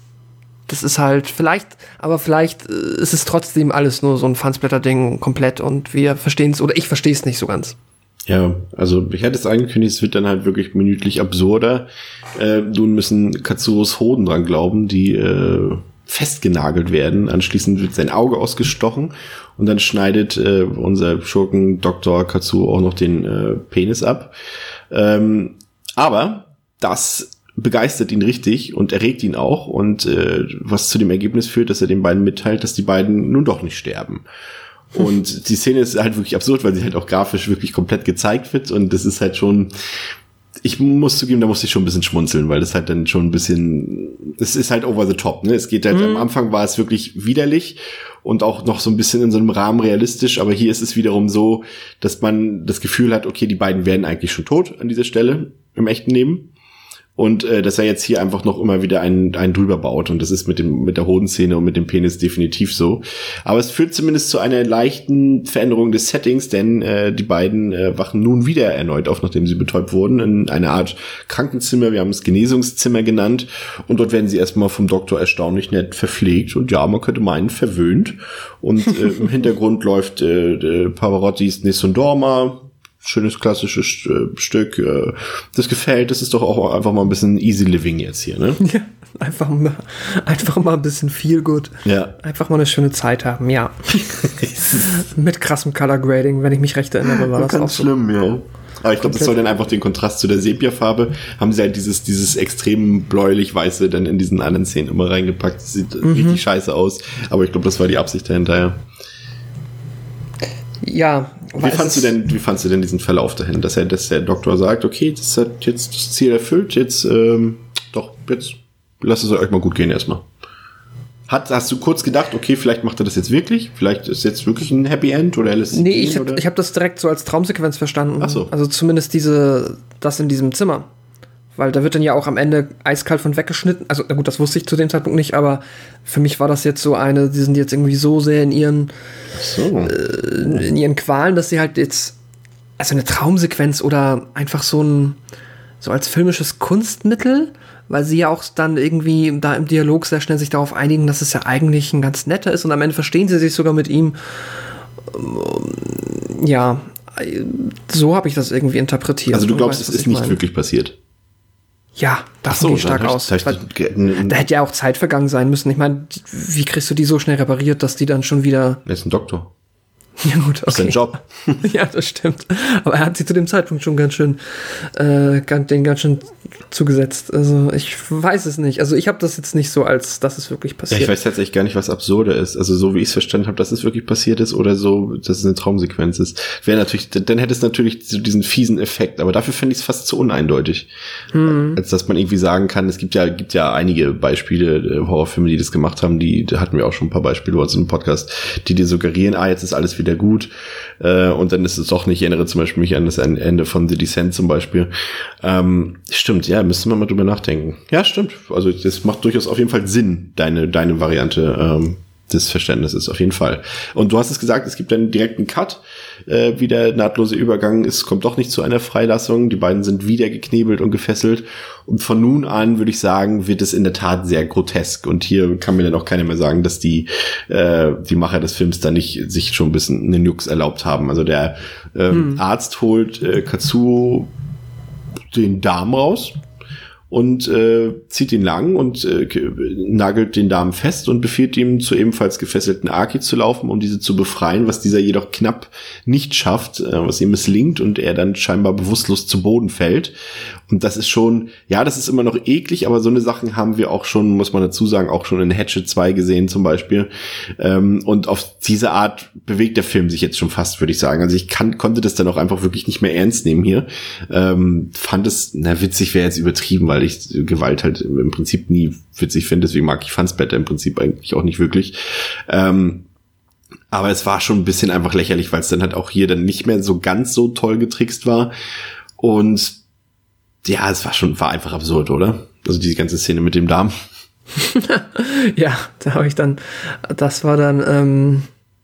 das ist halt vielleicht, aber vielleicht ist es trotzdem alles nur so ein Fun-Splatter-Ding komplett und wir verstehen es, oder ich verstehe es nicht so ganz. Ja, also ich hatte es angekündigt, es wird dann halt wirklich minütlich absurder. Äh, nun müssen Katsuros Hoden dran glauben, die äh, festgenagelt werden. Anschließend wird sein Auge ausgestochen und dann schneidet äh, unser Schurken Doktor Katsuro auch noch den äh, Penis ab. Ähm, aber das begeistert ihn richtig und erregt ihn auch und äh, was zu dem Ergebnis führt, dass er den beiden mitteilt, dass die beiden nun doch nicht sterben. Und die Szene ist halt wirklich absurd, weil sie halt auch grafisch wirklich komplett gezeigt wird und das ist halt schon, ich muss zugeben, da musste ich schon ein bisschen schmunzeln, weil das halt dann schon ein bisschen, es ist halt over the top, ne? Es geht halt, mhm. am Anfang war es wirklich widerlich und auch noch so ein bisschen in so einem Rahmen realistisch, aber hier ist es wiederum so, dass man das Gefühl hat, okay, die beiden wären eigentlich schon tot an dieser Stelle im echten Leben. Und äh, dass er jetzt hier einfach noch immer wieder einen, einen drüber baut. Und das ist mit dem mit der Hodenszene und mit dem Penis definitiv so. Aber es führt zumindest zu einer leichten Veränderung des Settings, denn äh, die beiden äh, wachen nun wieder erneut auf, nachdem sie betäubt wurden, in einer Art Krankenzimmer. Wir haben es Genesungszimmer genannt. Und dort werden sie erstmal vom Doktor erstaunlich nett verpflegt. Und ja, man könnte meinen, verwöhnt. Und äh, im Hintergrund läuft äh, Pavarottis Nessun Dorma. Schönes klassisches St- Stück. Äh, das gefällt. Das ist doch auch einfach mal ein bisschen easy living jetzt hier, ne? Ja, einfach mal, einfach mal ein bisschen feel good. Ja. Einfach mal eine schöne Zeit haben, ja. Mit krassem Color Grading, wenn ich mich recht erinnere, war das ganz auch so. schlimm, ja. Aber ich glaube, das soll dann einfach den Kontrast zu der Sepia-Farbe, haben sie halt dieses, dieses extrem bläulich-weiße dann in diesen anderen Szenen immer reingepackt. Das sieht mhm. richtig scheiße aus. Aber ich glaube, das war die Absicht dahinter, ja. Ja. Wie fandst du denn, wie fandst du denn diesen Verlauf dahin, dass er, dass der Doktor sagt, okay, das hat jetzt das Ziel erfüllt, jetzt, ähm, doch, jetzt lasst es euch mal gut gehen erstmal. Hat, hast du kurz gedacht, okay, vielleicht macht er das jetzt wirklich? Vielleicht ist jetzt wirklich ein Happy End oder lässt Nee, ich habe ich hab das direkt so als Traumsequenz verstanden. Ach so. Also zumindest diese, das in diesem Zimmer. weil da wird dann ja auch am Ende eiskalt von weggeschnitten. Also na gut, das wusste ich zu dem Zeitpunkt nicht, aber für mich war das jetzt so eine, die sind jetzt irgendwie so sehr in ihren, so. äh, in ihren Qualen, dass sie halt jetzt, also eine Traumsequenz oder einfach so ein, so als filmisches Kunstmittel, weil sie ja auch dann irgendwie da im Dialog sehr schnell sich darauf einigen, dass es ja eigentlich ein ganz netter ist und am Ende verstehen sie sich sogar mit ihm. Ja, so habe ich das irgendwie interpretiert. Also du glaubst, weißt, es ist nicht meine. wirklich passiert? Ja, davon so, gehe ich stark ich, aus. Ich, da hätte ja auch Zeit vergangen sein müssen. Ich meine, wie kriegst du die so schnell repariert, dass die dann schon wieder... Er ist ein Doktor. Ja gut, okay. Das ist sein Job. Ja, das stimmt. Aber er hat sie zu dem Zeitpunkt schon ganz schön, äh, den ganz schön zugesetzt. Also ich weiß es nicht. Also ich habe das jetzt nicht so, als dass es wirklich passiert. Ja, ich weiß tatsächlich gar nicht, was absurder ist. Also so wie ich es verstanden habe, dass es wirklich passiert ist oder so, dass es eine Traumsequenz ist. Wäre natürlich, dann hätte es natürlich so diesen fiesen Effekt. Aber dafür fände ich es fast zu uneindeutig, mhm. als dass man irgendwie sagen kann. Es gibt ja, gibt ja einige Beispiele, Horrorfilme, die das gemacht haben. Die, da hatten wir auch schon ein paar Beispiele bei uns im Podcast, die dir suggerieren, ah, jetzt ist alles wieder gut, äh, und dann ist es doch nicht. Ich erinnere zum Beispiel mich an das Ende von The Descent zum Beispiel. Ähm, stimmt, ja, müsste man mal drüber nachdenken. Ja, stimmt. Also das macht durchaus auf jeden Fall Sinn, deine deine Variante ähm, des Verständnisses, auf jeden Fall. Und du hast es gesagt, es gibt einen direkten Cut, äh, wie der nahtlose Übergang. Es kommt doch nicht zu einer Freilassung. Die beiden sind wieder geknebelt und gefesselt. Und von nun an, würde ich sagen, wird es in der Tat sehr grotesk. Und hier kann mir dann auch keiner mehr sagen, dass die äh, die Macher des Films da nicht sich schon ein bisschen einen Jux erlaubt haben. Also der ähm, hm. Arzt holt äh, Katsuo den Darm raus und äh, zieht ihn lang und äh, nagelt den Darm fest und befiehlt ihm, zu ebenfalls gefesselten Aki zu laufen, um diese zu befreien, was dieser jedoch knapp nicht schafft, äh, was ihm misslingt und er dann scheinbar bewusstlos zu Boden fällt. Und das ist schon, ja, das ist immer noch eklig, aber so eine Sachen haben wir auch schon, muss man dazu sagen, auch schon in Hatchet zwei gesehen zum Beispiel. Ähm, und auf diese Art bewegt der Film sich jetzt schon fast, würde ich sagen. Also ich kann, konnte das dann auch einfach wirklich nicht mehr ernst nehmen hier. Ähm, fand es, na witzig wäre jetzt übertrieben, weil ich Gewalt halt im Prinzip nie witzig finde. Deswegen mag ich Fansblätter im Prinzip eigentlich auch nicht wirklich. Ähm, aber es war schon ein bisschen einfach lächerlich, weil es dann halt auch hier dann nicht mehr so ganz so toll getrickst war. Und ja, es war schon, war einfach absurd, oder? Also diese ganze Szene mit dem Darm. Ja, da habe ich dann, das war dann, ähm,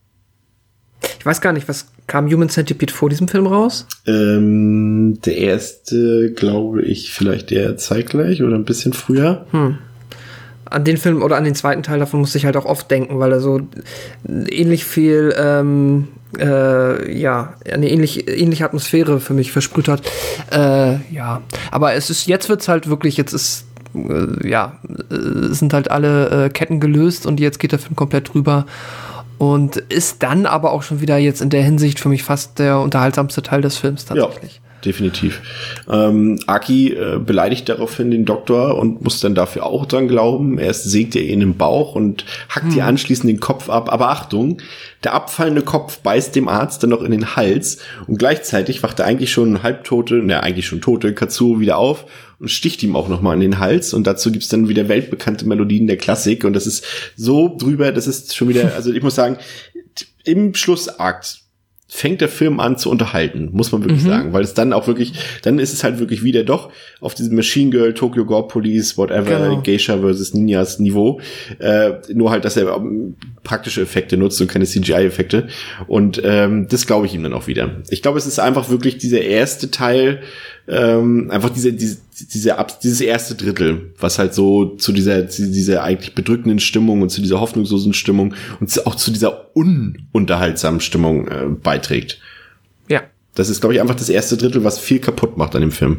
ich weiß gar nicht, was kam Human Centipede vor diesem Film raus? Ähm, der erste, glaube ich, vielleicht eher zeitgleich oder ein bisschen früher. Hm. An den Film oder an den zweiten Teil davon musste ich halt auch oft denken, weil er so ähnlich viel, ähm, äh, ja, eine ähnlich, ähnliche Atmosphäre für mich versprüht hat. Äh, ja, aber es ist, jetzt wird's halt wirklich, jetzt ist, äh, ja, äh, sind halt alle äh, Ketten gelöst und jetzt geht der Film komplett drüber. Und ist dann aber auch schon wieder jetzt in der Hinsicht für mich fast der unterhaltsamste Teil des Films tatsächlich. Ja. Definitiv. Ähm, Aki äh, beleidigt daraufhin den Doktor und muss dann dafür auch dran glauben. Erst sägt er ihn im Bauch und hackt hm. ihr anschließend den Kopf ab. Aber Achtung, der abfallende Kopf beißt dem Arzt dann noch in den Hals und gleichzeitig wacht der eigentlich schon halbtote, ne, eigentlich schon tote Katsuo wieder auf und sticht ihm auch nochmal in den Hals. Und dazu gibt's dann wieder weltbekannte Melodien der Klassik. Und das ist so drüber, das ist schon wieder, also ich muss sagen, im Schlussakt fängt der Film an zu unterhalten, muss man wirklich mhm. sagen, weil es dann auch wirklich, dann ist es halt wirklich wieder doch auf diesem Machine Girl, Tokyo Gore Police, whatever, genau. Geisha versus Ninjas Niveau, äh, nur halt, dass er ähm, praktische Effekte nutzt und keine C G I-Effekte und ähm, das glaube ich ihm dann auch wieder. Ich glaube, es ist einfach wirklich dieser erste Teil, ähm, einfach diese, diese, diese, dieses erste Drittel, was halt so zu dieser, zu dieser eigentlich bedrückenden Stimmung und zu dieser hoffnungslosen Stimmung und zu, auch zu dieser ununterhaltsamen Stimmung äh, beiträgt. Ja. Das ist, glaube ich, einfach das erste Drittel, was viel kaputt macht an dem Film.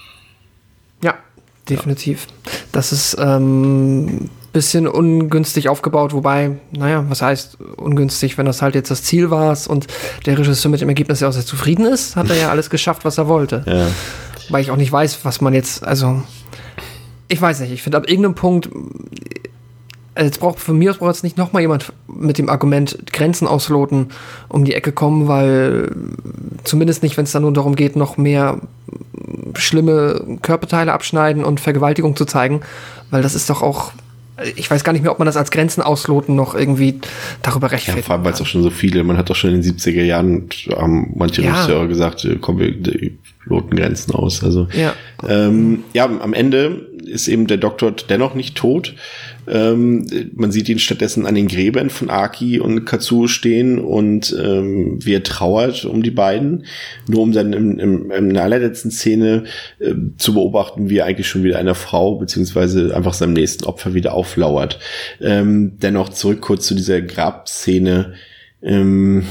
Ja, definitiv. Ja. Das ist ähm, bisschen ungünstig aufgebaut, wobei, naja, was heißt ungünstig, wenn das halt jetzt das Ziel war und der Regisseur mit dem Ergebnis ja auch sehr zufrieden ist, hat er ja alles geschafft, was er wollte. Ja. Weil ich auch nicht weiß, was man jetzt, also ich weiß nicht, ich finde ab irgendeinem Punkt, also jetzt braucht von mir aus braucht jetzt nicht nochmal jemand mit dem Argument Grenzen ausloten um die Ecke kommen, weil zumindest nicht, wenn es dann nur darum geht, noch mehr schlimme Körperteile abschneiden und Vergewaltigung zu zeigen, weil das ist doch auch ich weiß gar nicht mehr, ob man das als Grenzen ausloten noch irgendwie darüber Ja, rechtfertigt. vor allem, weil es auch schon so viele, man hat doch schon in den siebziger Jahren, haben manche Ja. Regisseure gesagt, äh, komm, wir die loten Grenzen aus. Also Ja. ähm, ja, am Ende ist eben der Doktor dennoch nicht tot. Ähm, man sieht ihn stattdessen an den Gräbern von Aki und Katsuo stehen und ähm, wie er trauert um die beiden, nur um dann im, im, in der allerletzten Szene äh, zu beobachten, wie er eigentlich schon wieder einer Frau beziehungsweise einfach seinem nächsten Opfer wieder auflauert. Ähm, dennoch zurück kurz zu dieser Grabszene. Ähm,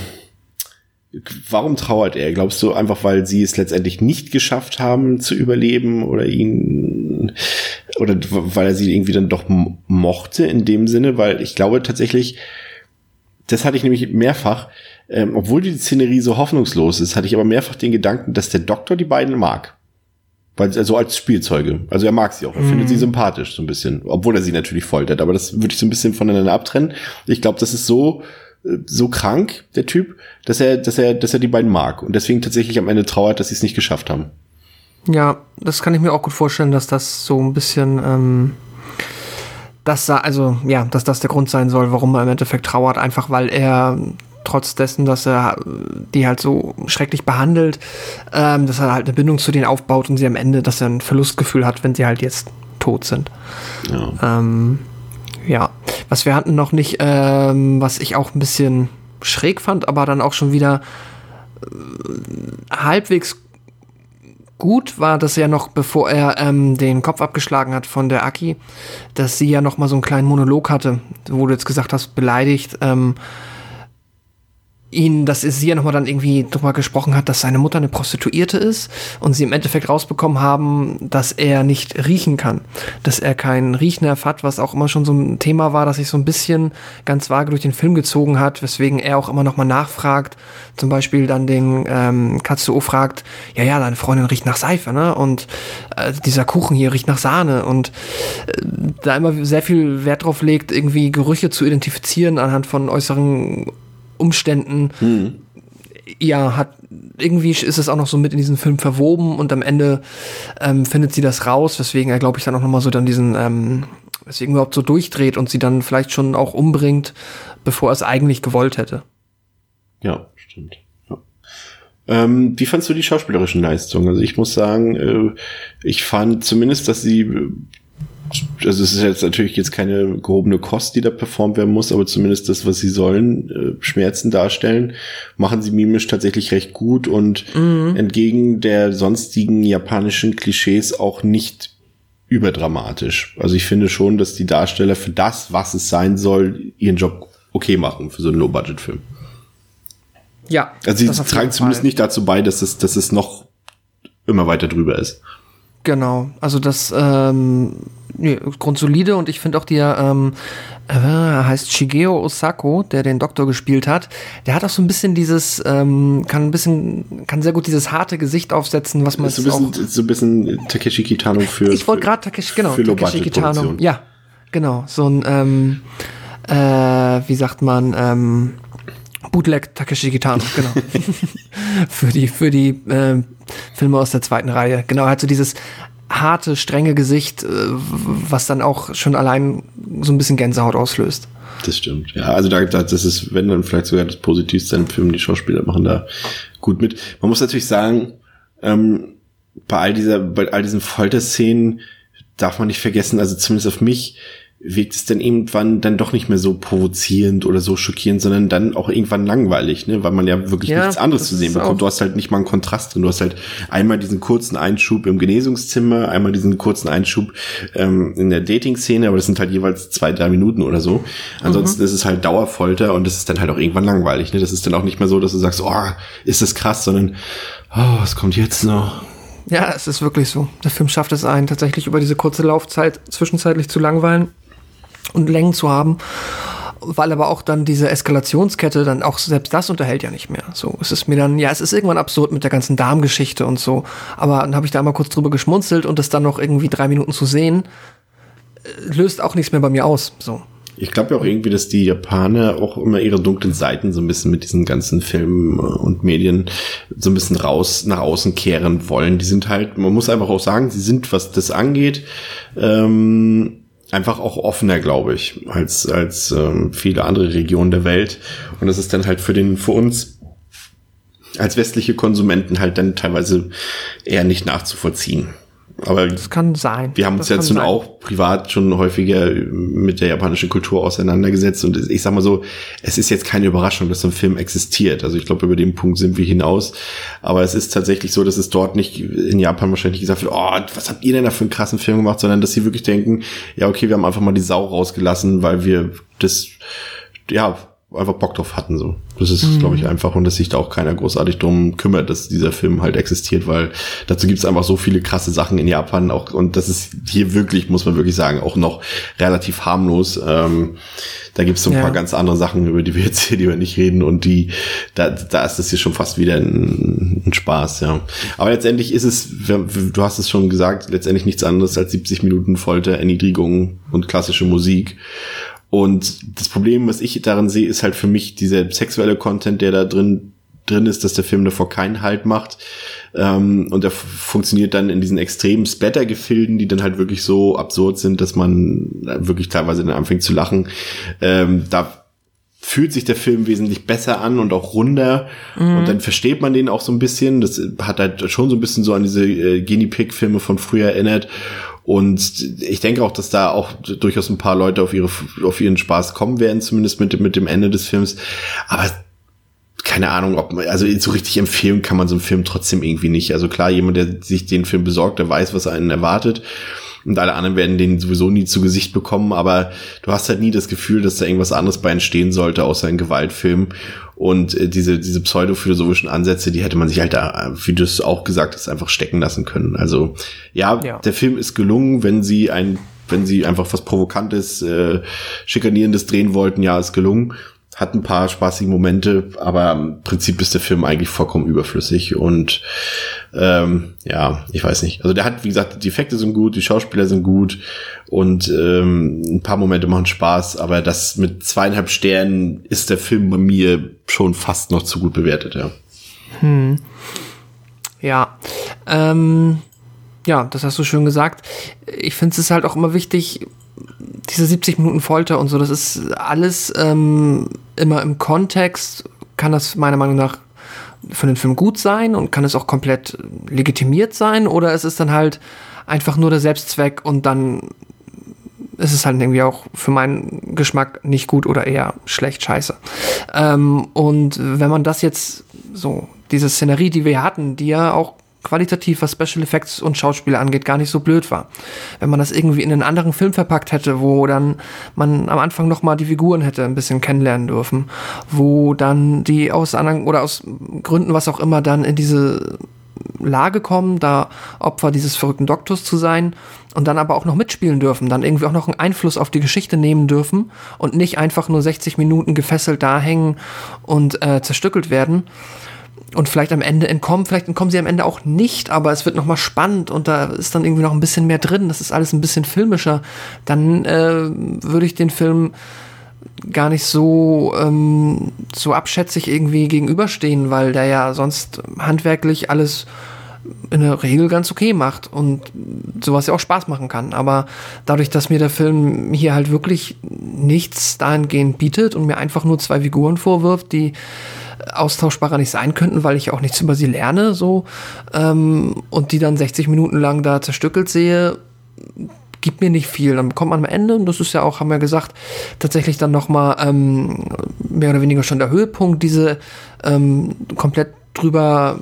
Warum trauert er? Glaubst du einfach, weil sie es letztendlich nicht geschafft haben zu überleben oder ihn, oder weil er sie irgendwie dann doch mochte in dem Sinne? Weil ich glaube tatsächlich, das hatte ich nämlich mehrfach, ähm, obwohl die Szenerie so hoffnungslos ist, hatte ich aber mehrfach den Gedanken, dass der Doktor die beiden mag. Weil, also als Spielzeuge. Also er mag sie auch. Er mm. findet sie sympathisch so ein bisschen. Obwohl er sie natürlich foltert. Aber das würde ich so ein bisschen voneinander abtrennen. Ich glaube, das ist so, so krank, der Typ, dass er, dass er, dass er die beiden mag und deswegen tatsächlich am Ende trauert, dass sie es nicht geschafft haben. Ja, das kann ich mir auch gut vorstellen, dass das so ein bisschen, ähm, dass da, also ja, dass das der Grund sein soll, warum er im Endeffekt trauert, einfach weil er trotz dessen, dass er die halt so schrecklich behandelt, ähm, dass er halt eine Bindung zu denen aufbaut und sie am Ende, dass er ein Verlustgefühl hat, wenn sie halt jetzt tot sind. Ja. Ähm, Ja, was wir hatten noch nicht, ähm, was ich auch ein bisschen schräg fand, aber dann auch schon wieder äh, halbwegs gut war, dass er noch, bevor er ähm, den Kopf abgeschlagen hat von der Aki, dass sie ja noch mal so einen kleinen Monolog hatte, wo du jetzt gesagt hast, beleidigt, ähm, ihn, dass sie ja nochmal dann irgendwie drüber gesprochen hat, dass seine Mutter eine Prostituierte ist und sie im Endeffekt rausbekommen haben, dass er nicht riechen kann, dass er keinen Riechnerv hat, was auch immer schon so ein Thema war, das sich so ein bisschen ganz vage durch den Film gezogen hat, weswegen er auch immer nochmal nachfragt, zum Beispiel dann den ähm, Katsuo fragt, ja, ja, deine Freundin riecht nach Seife, ne, und äh, dieser Kuchen hier riecht nach Sahne und äh, da immer sehr viel Wert drauf legt, irgendwie Gerüche zu identifizieren anhand von äußeren Umständen, hm. ja, hat irgendwie ist es auch noch so mit in diesen Film verwoben und am Ende ähm, findet sie das raus, weswegen er, glaube ich, dann auch nochmal so dann diesen, ähm, weswegen überhaupt so durchdreht und sie dann vielleicht schon auch umbringt, bevor er es eigentlich gewollt hätte. Ja, stimmt. Ja. Ähm, wie fandst du die schauspielerischen Leistungen? Also ich muss sagen, äh, ich fand zumindest, dass sie also es ist jetzt natürlich jetzt keine gehobene Kost, die da performt werden muss, aber zumindest das, was sie sollen, äh, Schmerzen darstellen, machen sie mimisch tatsächlich recht gut und mhm. entgegen der sonstigen japanischen Klischees auch nicht überdramatisch. Also ich finde schon, dass die Darsteller für das, was es sein soll, ihren Job okay machen für so einen Low-Budget-Film. Ja. Also sie tragen zumindest nicht dazu bei, dass es, dass es noch immer weiter drüber ist. Genau, also das ähm, nee, grundsolide und ich finde auch der ähm, äh, heißt Shigeo Osako, der den Doktor gespielt hat, der hat auch so ein bisschen dieses ähm, kann ein bisschen kann sehr gut dieses harte Gesicht aufsetzen, was man so ein bisschen, auch so ein bisschen Takeshi Kitano für ich wollte gerade Takeshi genau für Takeshi Kitano, ja genau so ein ähm, äh, wie sagt man ähm, Bootleg Takeshi Kitano, genau. für die, für die äh, Filme aus der zweiten Reihe. Genau, er hat so dieses harte, strenge Gesicht, äh, was dann auch schon allein so ein bisschen Gänsehaut auslöst. Das stimmt, ja. Also da, da das ist, wenn dann vielleicht sogar das Positivste im Film, die Schauspieler machen da gut mit. Man muss natürlich sagen, ähm, bei all dieser, bei all diesen Folterszenen darf man nicht vergessen, also zumindest auf mich, wirkt es dann irgendwann dann doch nicht mehr so provozierend oder so schockierend, sondern dann auch irgendwann langweilig, ne, weil man ja wirklich ja, nichts anderes zu sehen bekommt. Du hast halt nicht mal einen Kontrast drin. Du hast halt einmal diesen kurzen Einschub im Genesungszimmer, einmal diesen kurzen Einschub ähm, in der Dating-Szene, aber das sind halt jeweils zwei, drei Minuten oder so. Ansonsten mhm. ist es halt Dauerfolter und das ist dann halt auch irgendwann langweilig, ne. Das ist dann auch nicht mehr so, dass du sagst, oh, ist das krass, sondern oh, was kommt jetzt noch? Ja, es ist wirklich so. Der Film schafft es einen tatsächlich über diese kurze Laufzeit zwischenzeitlich zu langweilen und Längen zu haben, weil aber auch dann diese Eskalationskette dann auch, selbst das unterhält ja nicht mehr. So, es ist mir dann, ja, es ist irgendwann absurd mit der ganzen Darmgeschichte und so, aber dann habe ich da mal kurz drüber geschmunzelt und das dann noch irgendwie drei Minuten zu sehen, löst auch nichts mehr bei mir aus, so. Ich glaube ja auch irgendwie, dass die Japaner auch immer ihre dunklen Seiten so ein bisschen mit diesen ganzen Filmen und Medien so ein bisschen raus, nach außen kehren wollen. Die sind halt, man muss einfach auch sagen, sie sind, was das angeht, ähm, einfach auch offener, glaube ich, als als ähm, viele andere Regionen der Welt. Und das ist dann halt für den für uns als westliche Konsumenten halt dann teilweise eher nicht nachzuvollziehen. Aber das kann sein. Wir haben uns das jetzt schon auch privat schon häufiger mit der japanischen Kultur auseinandergesetzt und ich sag mal so, es ist jetzt keine Überraschung, dass so ein Film existiert. Also ich glaube, über den Punkt sind wir hinaus. Aber es ist tatsächlich so, dass es dort nicht in Japan wahrscheinlich gesagt wird, oh, was habt ihr denn da für einen krassen Film gemacht, sondern dass sie wirklich denken, ja okay, wir haben einfach mal die Sau rausgelassen, weil wir das, ja, einfach Bock drauf hatten, so. Das ist, mhm. glaube ich, einfach, und dass sich da auch keiner großartig drum kümmert, dass dieser Film halt existiert, weil dazu gibt es einfach so viele krasse Sachen in Japan auch, und das ist hier wirklich, muss man wirklich sagen, auch noch relativ harmlos. Ähm, da gibt es so ein ja. paar ganz andere Sachen, über die wir jetzt hier lieber nicht reden, und die, da, da ist das hier schon fast wieder ein, ein Spaß, ja. Aber letztendlich ist es, du hast es schon gesagt, letztendlich nichts anderes als siebzig Minuten Folter, Erniedrigung und klassische Musik. Und das Problem, was ich darin sehe, ist halt für mich dieser sexuelle Content, der da drin drin ist, dass der Film davor keinen Halt macht. Ähm, und der f- funktioniert dann in diesen extremen Splatter-Gefilden, die dann halt wirklich so absurd sind, dass man wirklich teilweise dann anfängt zu lachen. Ähm, da fühlt sich der Film wesentlich besser an und auch runder. Mhm. Und dann versteht man den auch so ein bisschen. Das hat halt schon so ein bisschen so an diese äh, Guinea-Pig-Filme von früher erinnert. Und ich denke auch, dass da auch durchaus ein paar Leute auf ihre auf ihren Spaß kommen werden, zumindest mit dem mit dem Ende des Films. Aber keine Ahnung, ob man, also so richtig empfehlen kann man so einen Film trotzdem irgendwie nicht. Also klar, jemand, der sich den Film besorgt, der weiß, was einen erwartet. Und alle anderen werden den sowieso nie zu Gesicht bekommen, aber du hast halt nie das Gefühl, dass da irgendwas anderes bei entstehen sollte, außer ein Gewaltfilm. Und äh, diese diese pseudophilosophischen Ansätze, die hätte man sich halt da, wie du es auch gesagt hast, einfach stecken lassen können. Also ja, ja. Der Film ist gelungen, wenn sie ein, wenn sie einfach was Provokantes, äh, Schikanierendes drehen wollten, ja, ist gelungen. Hat ein paar spaßige Momente, aber im Prinzip ist der Film eigentlich vollkommen überflüssig und ähm, ja, ich weiß nicht. Also der hat, wie gesagt, die Effekte sind gut, die Schauspieler sind gut und ähm, ein paar Momente machen Spaß, aber das mit zweieinhalb Sternen ist der Film bei mir schon fast noch zu gut bewertet, ja. Hm. Ja, ähm, ja, das hast du schön gesagt. Ich finde es halt auch immer wichtig, diese siebzig Minuten Folter und so, das ist alles ähm, immer im Kontext, kann das meiner Meinung nach für den Film gut sein und kann es auch komplett legitimiert sein, oder es ist dann halt einfach nur der Selbstzweck und dann ist es halt irgendwie auch für meinen Geschmack nicht gut oder eher schlecht, scheiße. Ähm, und wenn man das jetzt so, diese Szenerie, die wir hatten, die ja auch qualitativ, was Special Effects und Schauspieler angeht, gar nicht so blöd war. Wenn man das irgendwie in einen anderen Film verpackt hätte, wo dann man am Anfang nochmal die Figuren hätte ein bisschen kennenlernen dürfen, wo dann die aus anderen oder aus Gründen, was auch immer, dann in diese Lage kommen, da Opfer dieses verrückten Doktors zu sein und dann aber auch noch mitspielen dürfen, dann irgendwie auch noch einen Einfluss auf die Geschichte nehmen dürfen und nicht einfach nur sechzig Minuten gefesselt da hängen und äh, zerstückelt werden. Und vielleicht am Ende entkommen, vielleicht entkommen sie am Ende auch nicht, aber es wird nochmal spannend und da ist dann irgendwie noch ein bisschen mehr drin, das ist alles ein bisschen filmischer, dann äh, würde ich den Film gar nicht so, ähm, so abschätzig irgendwie gegenüberstehen, weil der ja sonst handwerklich alles in der Regel ganz okay macht und sowas ja auch Spaß machen kann. Aber dadurch, dass mir der Film hier halt wirklich nichts dahingehend bietet und mir einfach nur zwei Figuren vorwirft, die austauschbarer nicht sein könnten, weil ich auch nichts über sie lerne, so, ähm, und die dann sechzig Minuten lang da zerstückelt sehe, gibt mir nicht viel. Dann bekommt man am Ende, und das ist ja auch, haben wir gesagt, tatsächlich dann nochmal ähm, mehr oder weniger schon der Höhepunkt, diese ähm, komplett drüber,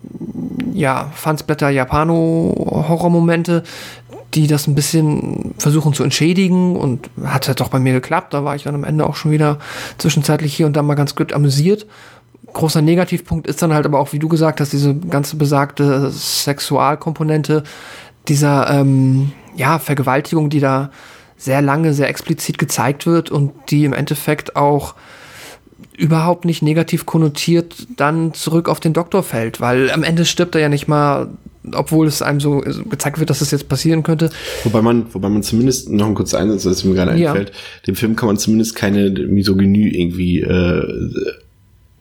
ja, Fansblätter Japano-Horror-Momente, die das ein bisschen versuchen zu entschädigen, und hat halt doch bei mir geklappt. Da war ich dann am Ende auch schon wieder zwischenzeitlich hier und da mal ganz gut amüsiert. Großer Negativpunkt ist dann halt aber auch, wie du gesagt hast, diese ganze besagte Sexualkomponente dieser ähm, ja, Vergewaltigung, die da sehr lange, sehr explizit gezeigt wird und die im Endeffekt auch überhaupt nicht negativ konnotiert dann zurück auf den Doktor fällt, weil am Ende stirbt er ja nicht mal, obwohl es einem so gezeigt wird, dass es jetzt passieren könnte. Wobei man, wobei man zumindest, noch ein kurzer Einsatz, das mir gerade einfällt, ja. Dem Film kann man zumindest keine Misogynie irgendwie äh,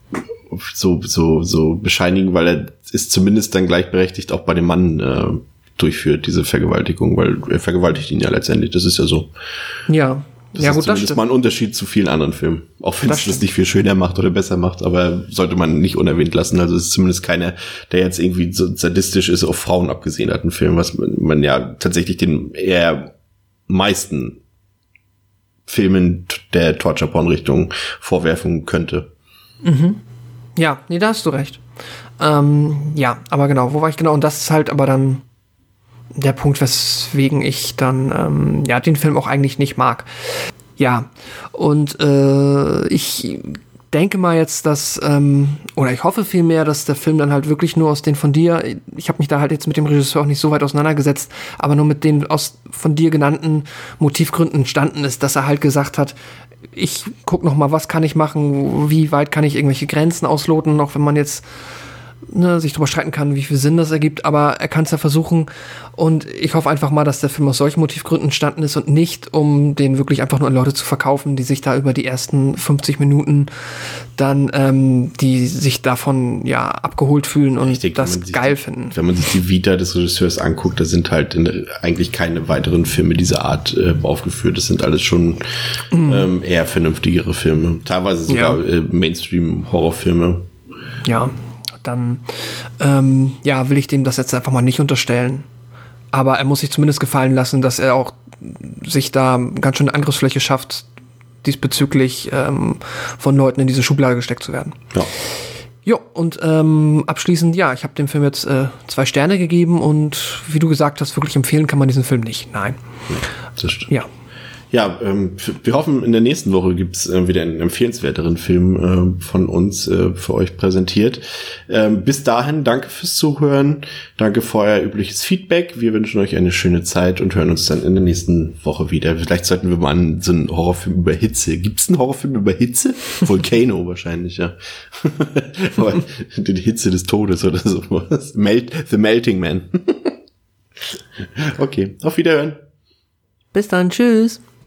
so so so bescheinigen, weil er ist zumindest dann gleichberechtigt auch bei dem Mann äh, durchführt, diese Vergewaltigung, weil er vergewaltigt ihn ja letztendlich, das ist ja so. Ja, Das ja ist gut, das zumindest stimmt. mal ein Unterschied zu vielen anderen Filmen. Auch wenn Das es das stimmt. nicht viel schöner macht oder besser macht, aber sollte man nicht unerwähnt lassen. Also es ist zumindest keiner, der jetzt irgendwie so sadistisch ist, auf Frauen abgesehen hat, ein Film, was man, man ja tatsächlich den eher meisten Filmen der Torture-Porn-Richtung vorwerfen könnte. Ja, nee, da hast du recht. Ähm, ja, aber genau, wo war ich genau? Und das ist halt aber dann der Punkt, weswegen ich dann ähm, ja den Film auch eigentlich nicht mag. Ja, und äh, ich denke mal jetzt, dass, ähm, oder ich hoffe vielmehr, dass der Film dann halt wirklich nur aus den von dir, ich habe mich da halt jetzt mit dem Regisseur auch nicht so weit auseinandergesetzt, aber nur mit den aus von dir genannten Motivgründen entstanden ist, dass er halt gesagt hat, ich guck noch mal, was kann ich machen, wie weit kann ich irgendwelche Grenzen ausloten, auch wenn man jetzt ne, sich darüber streiten kann, wie viel Sinn das ergibt, aber er kann es ja versuchen und ich hoffe einfach mal, dass der Film aus solchen Motivgründen entstanden ist und nicht, um den wirklich einfach nur an Leute zu verkaufen, die sich da über die ersten fünfzig Minuten dann, ähm, die sich davon ja abgeholt fühlen und Ich denke, wenn das man sich geil die, finden. Wenn man sich die Vita des Regisseurs anguckt, da sind halt in, eigentlich keine weiteren Filme dieser Art äh, aufgeführt. Das sind alles schon ähm, eher vernünftigere Filme. Teilweise sogar Ja. äh, Mainstream-Horrorfilme. Ja, dann ähm, ja, will ich dem das jetzt einfach mal nicht unterstellen. Aber er muss sich zumindest gefallen lassen, dass er auch sich da ganz schön eine Angriffsfläche schafft, diesbezüglich ähm, von Leuten in diese Schublade gesteckt zu werden. Ja. Jo, und ähm, abschließend, ja, ich habe dem Film jetzt äh, zwei Sterne gegeben und wie du gesagt hast, wirklich empfehlen kann man diesen Film nicht. Nein. Das stimmt. Ja. Ja, ähm, f- wir hoffen, in der nächsten Woche gibt's äh, wieder einen empfehlenswerteren Film äh, von uns äh, für euch präsentiert. Ähm, bis dahin, danke fürs Zuhören, danke für euer übliches Feedback. Wir wünschen euch eine schöne Zeit und hören uns dann in der nächsten Woche wieder. Vielleicht sollten wir mal einen, so einen Horrorfilm über Hitze. Gibt's einen Horrorfilm über Hitze? Volcano wahrscheinlich, ja. Aber die Hitze des Todes oder sowas. Melt, The Melting Man. Okay, auf Wiederhören. Bis dann, tschüss.